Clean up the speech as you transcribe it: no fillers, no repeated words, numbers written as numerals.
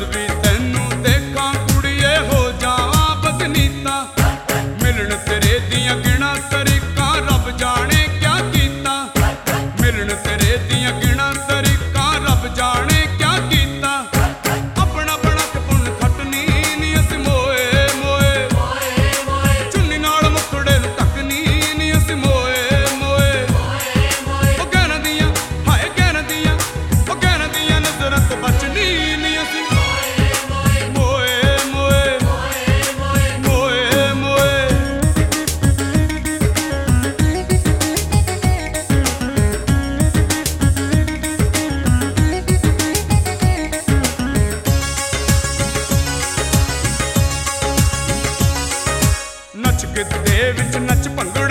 जद भी तैनू देखा कुड़िए हो जावां बदनीता। मिलन तेरे दियां गिणा तरीका रब जाने क्या कीता। मिलन तेरे दियां गिणा तरीका रब जाने क्या कीता। अपना बना के पुन खटनी नी असीं मोए मोए, चुन्नी नाल मुखड़े नूं तकनी नी असीं मोए मोए। ओ गैरां दियां हाय गैरां दियां, ओ गैरां दियां नज़रां तो बचनी नी असीं मोए मोए मोए मोए। नच गिद्धे विच नच भंगड़ा